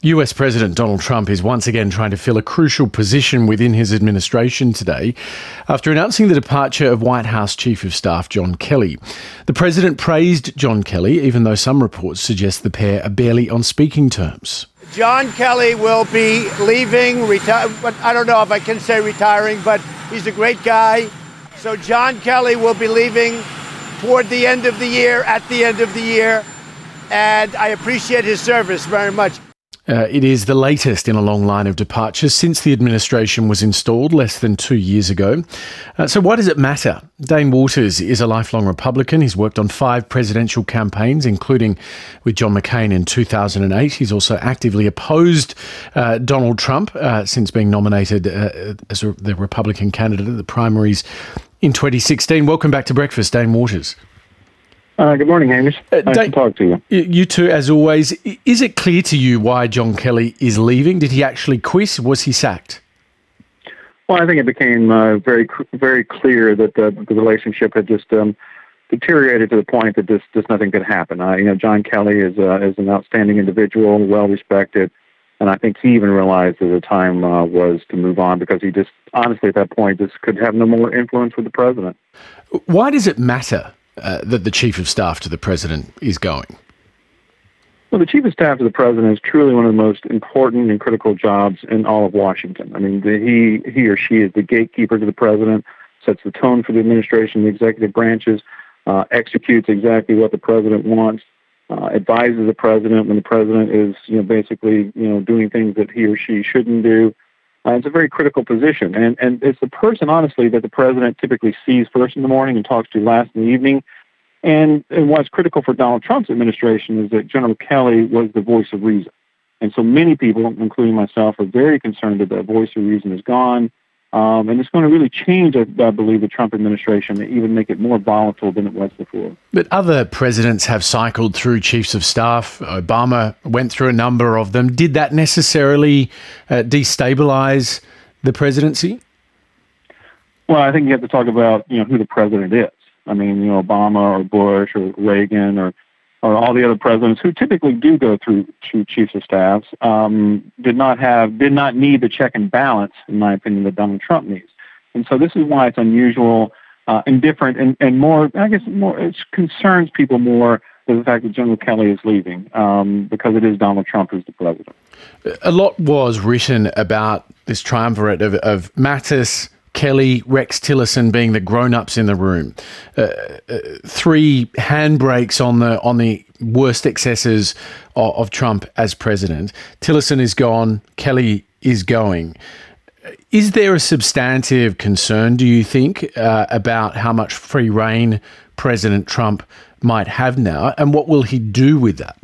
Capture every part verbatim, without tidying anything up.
U S President Donald Trump is once again trying to fill a crucial position within his administration today after announcing the departure of White House Chief of Staff John Kelly. The president praised John Kelly, even though some reports suggest the pair are barely on speaking terms. John Kelly will be leaving, reti- but I don't know if I can say retiring, but he's a great guy. So John Kelly will be leaving toward the end of the year, at the end of the year, and I appreciate his service very much. Uh, it is the latest in a long line of departures since the administration was installed less than two years ago. Uh, so why does it matter? Dane Waters is a lifelong Republican. He's worked on five presidential campaigns, including with John McCain in two thousand eight. He's also actively opposed uh, Donald Trump uh, since being nominated uh, as a, the Republican candidate at the primaries in twenty sixteen. Welcome back to Breakfast, Dane Waters. Uh, good morning, Hamish. Nice uh, to talk to you. You too, as always. Is it clear to you why John Kelly is leaving? Did he actually quit? Was he sacked? Well, I think it became uh, very, very clear that the, the relationship had just um, deteriorated to the point that just, just nothing could happen. Uh, you know, John Kelly is uh, is an outstanding individual, well respected, and I think he even realized that the time uh, was to move on because he just, honestly, at that point, just could have no more influence with the president. Why does it matter Uh, that the Chief of Staff to the President is going? Well, the Chief of Staff to the President is truly one of the most important and critical jobs in all of Washington. I mean, the, he he or she is the gatekeeper to the President, sets the tone for the administration, the executive branches, uh, executes exactly what the President wants, uh, advises the President when the President is, you know, basically, you know, doing things that he or she shouldn't do. Uh, it's a very critical position, and and it's the person, honestly, that the president typically sees first in the morning and talks to last in the evening. And, and what's critical for Donald Trump's administration is that General Kelly was the voice of reason. And so many people, including myself, are very concerned that that voice of reason is gone. Um, and it's going to really change, I, I believe, the Trump administration and even make it more volatile than it was before. But other presidents have cycled through chiefs of staff. Obama went through a number of them. Did that necessarily uh, destabilize the presidency? Well, I think you have to talk about, you know, who the president is. I mean, you know, Obama or Bush or Reagan or or all the other presidents who typically do go through through chiefs of staffs, um, did not have, did not need the check and balance, in my opinion, that Donald Trump needs. And so this is why it's unusual uh, and different and, and more, I guess, more, it concerns people more than the fact that General Kelly is leaving, um, because it is Donald Trump who's the president. A lot was written about this triumvirate of, of Mattis, Kelly, Rex Tillerson being the grown-ups in the room. Uh, uh, three handbrakes on the on the worst excesses of, of Trump as president. Tillerson is gone. Kelly is going. Is there a substantive concern, do you think, uh, about how much free rein President Trump might have now, and what will he do with that?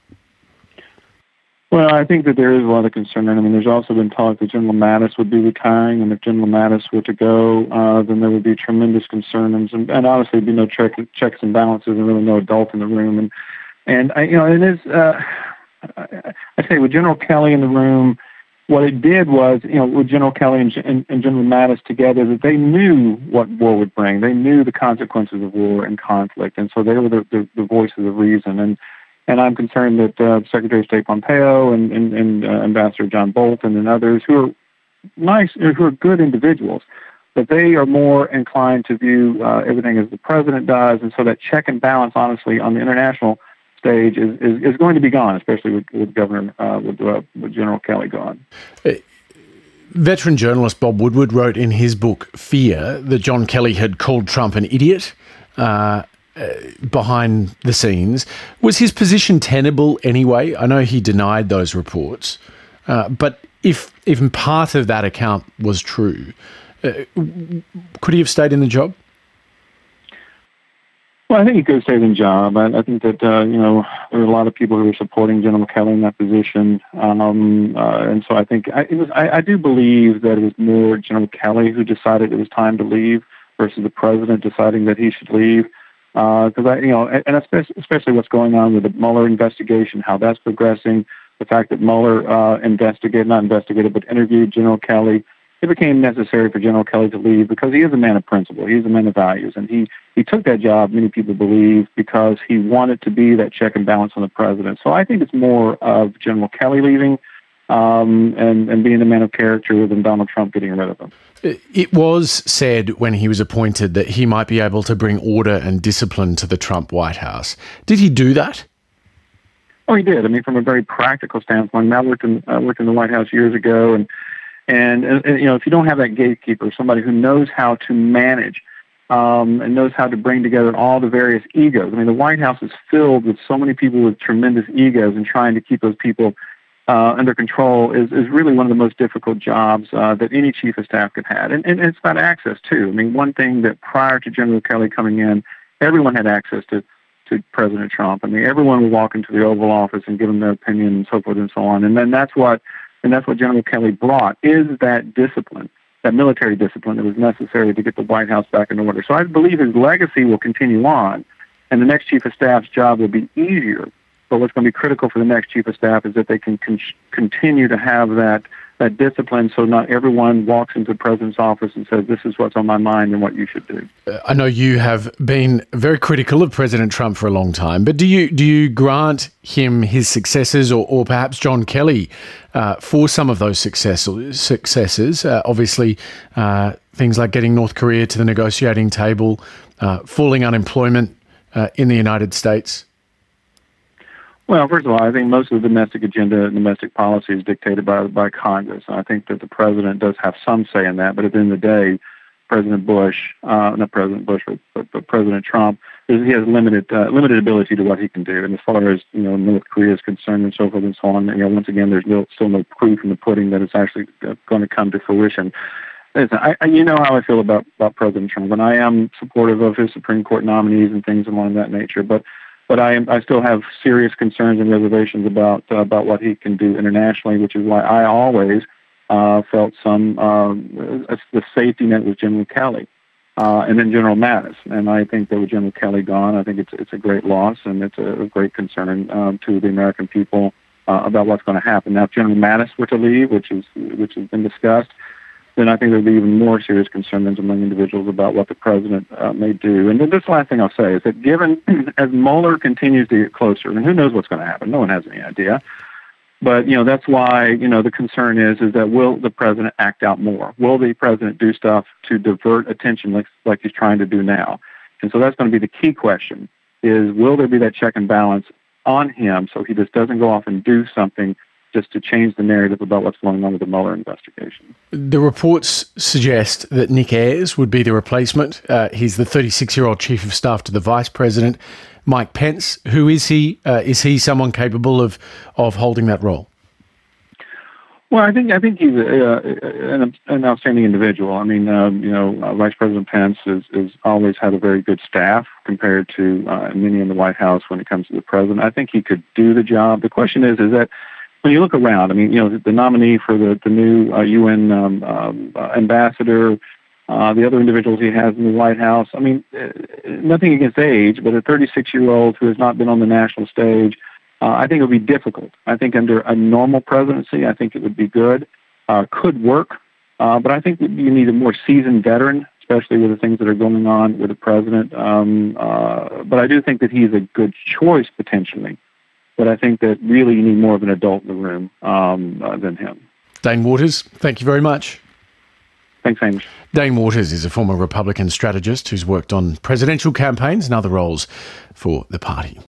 Well, I think that there is a lot of concern. I mean, there's also been talk that General Mattis would be retiring, and if General Mattis were to go, uh, then there would be tremendous concerns, and, and honestly, there'd be no check, checks and balances, and really no adult in the room. And and I, you know, it is. Uh, I, I say with General Kelly in the room, what it did was, you know, with General Kelly and, and, and General Mattis together, that they knew what war would bring. They knew the consequences of war and conflict, and so they were the, the, the voices of reason. And And I'm concerned that uh, Secretary of State Pompeo and, and, and uh, Ambassador John Bolton and others who are nice, who are good individuals, that they are more inclined to view uh, everything as the president does. And so that check and balance, honestly, on the international stage is, is, is going to be gone, especially with, with Governor, uh, with, uh, with General Kelly gone. Veteran journalist Bob Woodward wrote in his book, Fear, that John Kelly had called Trump an idiot. Uh, Uh, behind the scenes. Was his position tenable anyway? I know he denied those reports, uh, but if even part of that account was true, uh, could he have stayed in the job? Well, I think he could have stayed in the job. I, I think that, uh, you know, there were a lot of people who were supporting General Kelly in that position. Um, uh, and so I think, I, it was, I, I do believe that it was more General Kelly who decided it was time to leave versus the president deciding that he should leave. Because, uh, I, you know, and especially, especially what's going on with the Mueller investigation, how that's progressing, the fact that Mueller uh, investigated, not investigated, but interviewed General Kelly, it became necessary for General Kelly to leave because he is a man of principle. He's a man of values. And he, he took that job, many people believe, because he wanted to be that check and balance on the president. So I think it's more of General Kelly leaving um, and, and being a man of character than Donald Trump getting rid of him. It was said when he was appointed that he might be able to bring order and discipline to the Trump White House. Did he do that? Oh, he did. I mean, from a very practical standpoint, I worked in, I worked in the White House years ago, and, and, and, and you know, if you don't have that gatekeeper, somebody who knows how to manage um, and knows how to bring together all the various egos. I mean, the White House is filled with so many people with tremendous egos, and trying to keep those people Uh, under control is, is really one of the most difficult jobs uh, that any chief of staff could have. And, and it's about access, too. I mean, one thing that prior to General Kelly coming in, everyone had access to, to President Trump. I mean, everyone would walk into the Oval Office and give him their opinion and so forth and so on. And then that's what, and that's what General Kelly brought, is that discipline, that military discipline that was necessary to get the White House back in order. So I believe his legacy will continue on, and the next chief of staff's job will be easier. But what's going to be critical for the next chief of staff is that they can con- continue to have that that discipline, so not everyone walks into the president's office and says, this is what's on my mind and what you should do. I know you have been very critical of President Trump for a long time, but do you do you grant him his successes, or, or perhaps John Kelly uh, for some of those success, successes? Uh, obviously, uh, things like getting North Korea to the negotiating table, uh, falling unemployment uh, in the United States. Well, first of all, I think most of the domestic agenda and domestic policy is dictated by by Congress. I think that the president does have some say in that, but at the end of the day, President Bush, uh, not President Bush, but, but, but President Trump, is, he has limited uh, limited ability to what he can do. And as far as you know, North Korea is concerned, and so forth and so on, you know, once again, there's no, still no proof in the pudding that it's actually going to come to fruition. Listen, I, I, you know how I feel about about President Trump, and I am supportive of his Supreme Court nominees and things along that nature, but. But I am, I still have serious concerns and reservations about uh, about what he can do internationally, which is why I always uh, felt some uh, the safety net was General Kelly, uh, and then General Mattis. And I think that with General Kelly gone, I think it's it's a great loss, and it's a great concern um, to the American people uh, about what's going to happen. Now, if General Mattis were to leave, which is which has been discussed, then I think there would be even more serious concerns among individuals about what the president uh, may do. And then this last thing I'll say is that given, as Mueller continues to get closer, and who knows what's going to happen, no one has any idea, but, you know, that's why, you know, the concern is, is that will the president act out more? Will the president do stuff to divert attention like, like he's trying to do now? And so that's going to be the key question, is will there be that check and balance on him so he just doesn't go off and do something just to change the narrative about what's going on with the Mueller investigation. The reports suggest that Nick Ayers would be the replacement. Uh, he's the thirty-six-year-old chief of staff to the vice president, Mike Pence. Who is he? Uh, is he someone capable of of holding that role? Well, I think I think he's a, uh, an, an outstanding individual. I mean, um, you know, uh, Vice President Pence has is, is always had a very good staff compared to uh, many in the White House when it comes to the president. I think he could do the job. The question is, is that when you look around, I mean, you know, the nominee for the, the new uh, U N um, um, uh, ambassador, uh, the other individuals he has in the White House, I mean, uh, nothing against age, but a thirty-six-year-old who has not been on the national stage, uh, I think it would be difficult. I think under a normal presidency, I think it would be good, uh, could work, uh, but I think you need a more seasoned veteran, especially with the things that are going on with the president. Um, uh, but I do think that he's a good choice, potentially. But I think that really you need more of an adult in the room um, uh, than him. Dane Waters, thank you very much. Thanks, Hamish. Dane Waters is a former Republican strategist who's worked on presidential campaigns and other roles for the party.